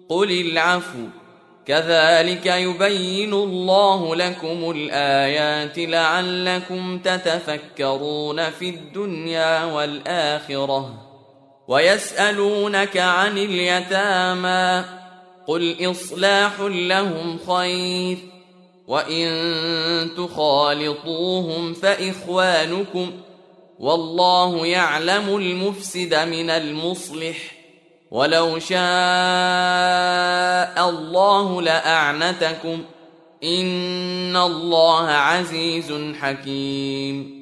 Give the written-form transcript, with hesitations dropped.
قل العفو كذلك يبين الله لكم الآيات لعلكم تتفكرون في الدنيا والآخرة. ويسألونك عن اليتامى قل إصلاح لهم خير وإن تخالطوهم فإخوانكم والله يعلم المفسد من المصلح ولو شاء الله لأعنتكم إن الله عزيز حكيم.